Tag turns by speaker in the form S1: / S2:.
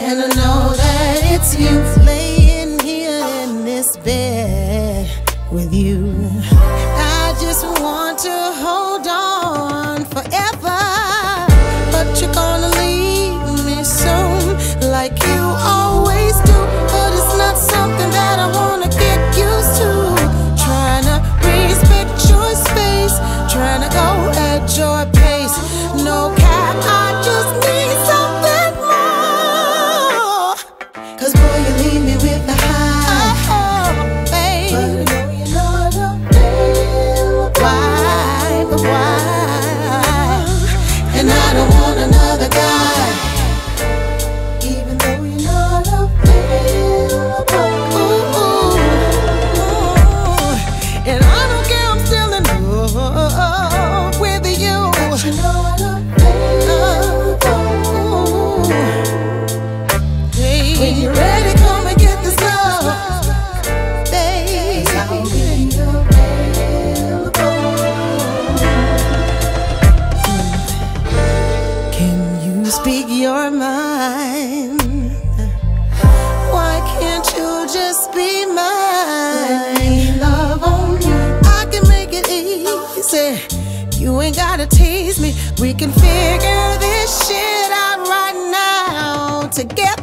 S1: And I know that it's you laying here in this bed with you. I just want to hold on forever, but you're gonna leave me soon, like you always do. But it's not something that I wanna get used to. Trying to respect your space, trying to go at your pace. No cap, I just need something more. 'Cause boy, you leave me with the high. Oh, babe, but I know you're not available. Why, but why? And I don't want another guy, even though you're not available. Ooh, and I don't care, I'm still in love with you. But you know I'm available. Hey, when you're ready, come and get this love, babe. I'll be available. Can you speak your mind? Why can't you just be mine? Let me love on you. I can make it easy. You ain't gotta tease me. We can figure this shit out right now together.